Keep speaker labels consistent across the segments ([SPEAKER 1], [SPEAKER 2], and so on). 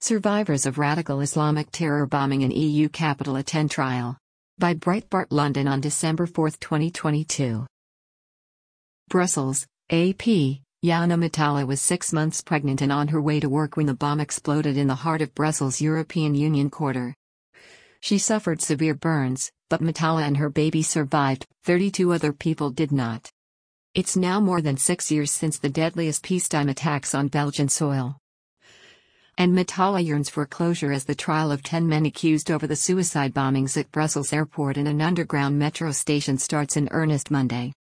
[SPEAKER 1] Survivors of Radical Islamic Terror Bombing in EU Capital attend trial. By Breitbart London on December 4, 2022. Brussels, AP. Yana Matala was 6 months pregnant and on her way to work when the bomb exploded in the heart of Brussels' European Union quarter. She suffered severe burns, but Matala and her baby survived, 32 other people did not. It's now more than 6 years since the deadliest peacetime attacks on Belgian soil. And Matala yearns for closure as the trial of 10 men accused over the suicide bombings at Brussels airport and an underground metro station starts in earnest Monday.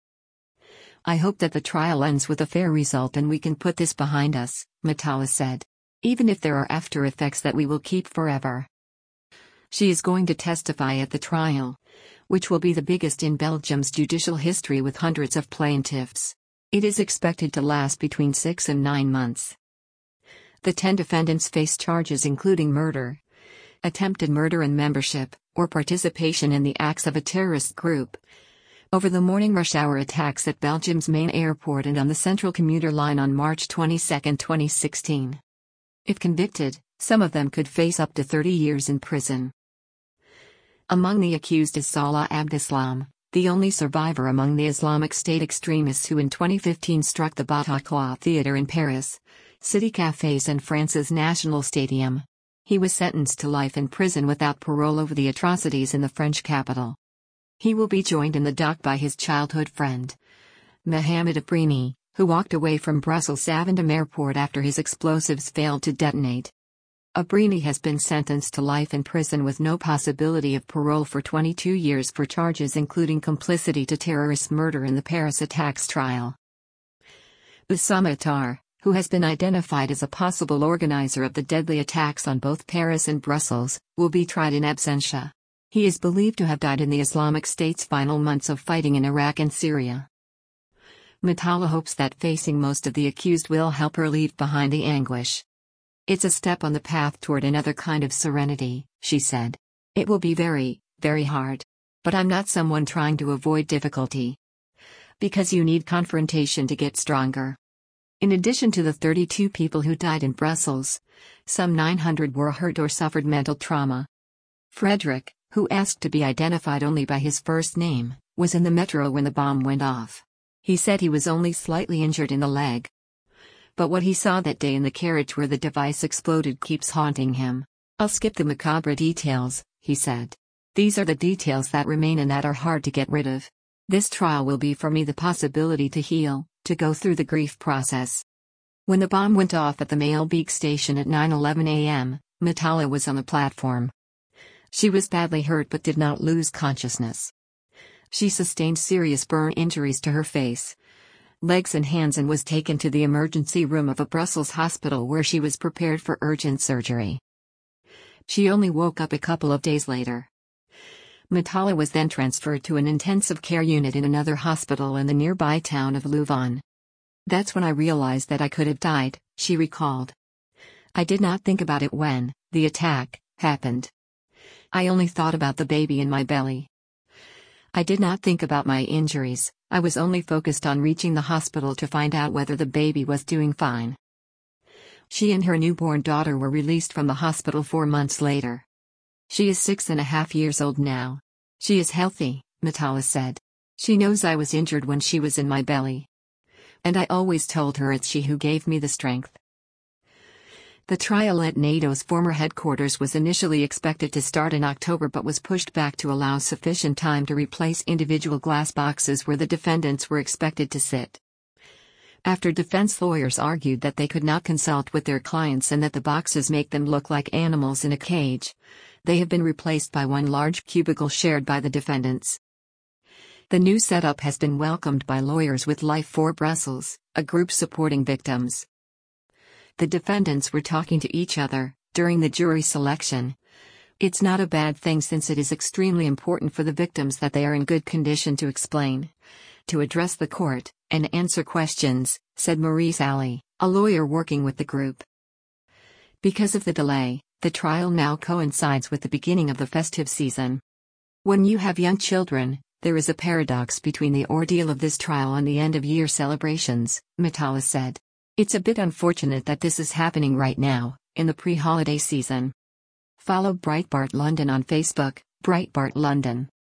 [SPEAKER 1] I hope that the trial ends with a fair result and we can put this behind us, Matala said. Even if there are after effects that we will keep forever. She is going to testify at the trial, which will be the biggest in Belgium's judicial history with hundreds of plaintiffs. It is expected to last between 6 and 9 months. The 10 defendants face charges including murder, attempted murder and membership, or participation in the acts of a terrorist group. Over the morning rush hour attacks at Belgium's main airport and on the Central Commuter Line on March 22, 2016. If convicted, some of them could face up to 30 years in prison. Among the accused is Salah Abdeslam, the only survivor among the Islamic State extremists who in 2015 struck the Bataclan Theatre in Paris, city cafes and France's National Stadium. He was sentenced to life in prison without parole over the atrocities in the French capital. He will be joined in the dock by his childhood friend, Mohamed Abrini, who walked away from Brussels Zaventem Airport after his explosives failed to detonate. Abrini has been sentenced to life in prison with no possibility of parole for 22 years for charges including complicity to terrorist murder in the Paris attacks trial. Oussama Attar, who has been identified as a possible organizer of the deadly attacks on both Paris and Brussels, will be tried in absentia. He is believed to have died in the Islamic State's final months of fighting in Iraq and Syria. Matala hopes that facing most of the accused will help her leave behind the anguish. It's a step on the path toward another kind of serenity, she said. It will be very, very hard. But I'm not someone trying to avoid difficulty. Because you need confrontation to get stronger. In addition to the 32 people who died in Brussels, some 900 were hurt or suffered mental trauma. Frederick, who asked to be identified only by his first name, was in the metro when the bomb went off. He said he was only slightly injured in the leg. But what he saw that day in the carriage where the device exploded keeps haunting him. I'll skip the macabre details, he said. These are the details that remain and that are hard to get rid of. This trial will be for me the possibility to heal, to go through the grief process. When the bomb went off at the Maelbeek station at 9:11 a.m., Matala was on the platform. She was badly hurt but did not lose consciousness. She sustained serious burn injuries to her face, legs and hands and was taken to the emergency room of a Brussels hospital where she was prepared for urgent surgery. She only woke up a couple of days later. Matala was then transferred to an intensive care unit in another hospital in the nearby town of Louvain. That's when I realized that I could have died, she recalled. I did not think about it when the attack happened. I only thought about the baby in my belly. I did not think about my injuries, I was only focused on reaching the hospital to find out whether the baby was doing fine. She and her newborn daughter were released from the hospital 4 months later. She is 6.5 years old now. She is healthy, Matala said. She knows I was injured when she was in my belly. And I always told her it's she who gave me the strength. The trial at NATO's former headquarters was initially expected to start in October but was pushed back to allow sufficient time to replace individual glass boxes where the defendants were expected to sit. After defense lawyers argued that they could not consult with their clients and that the boxes make them look like animals in a cage, they have been replaced by one large cubicle shared by the defendants. The new setup has been welcomed by Lawyers with Life for Brussels, a group supporting victims. The defendants were talking to each other during the jury selection. It's not a bad thing since it is extremely important for the victims that they are in good condition to explain, to address the court, and answer questions, said Maurice Alley, a lawyer working with the group. Because of the delay, the trial now coincides with the beginning of the festive season. When you have young children, there is a paradox between the ordeal of this trial and the end-of-year celebrations, Matala said. It's a bit unfortunate that this is happening right now, in the pre-holiday season. Follow Breitbart London on Facebook, Breitbart London.